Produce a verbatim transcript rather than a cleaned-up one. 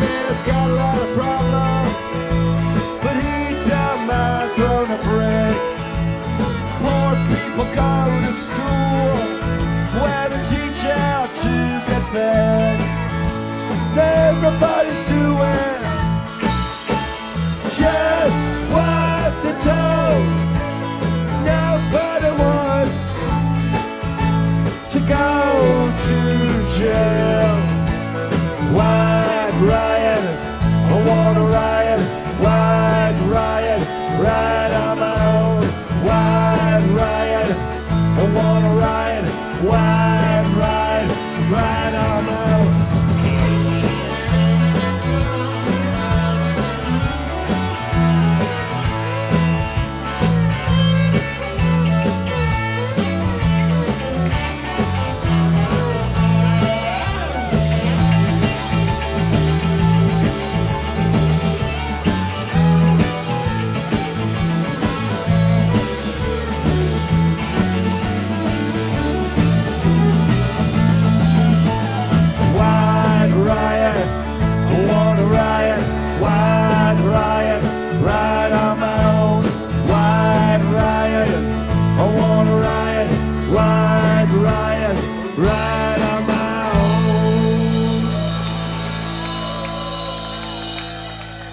man's got a lot of problems, but he don't mind throwing a brick. Poor people go to school where they teach how to get fed. Everybody's doing just what they're told. Nobody wants to go to jail. White riot, I wanna ride.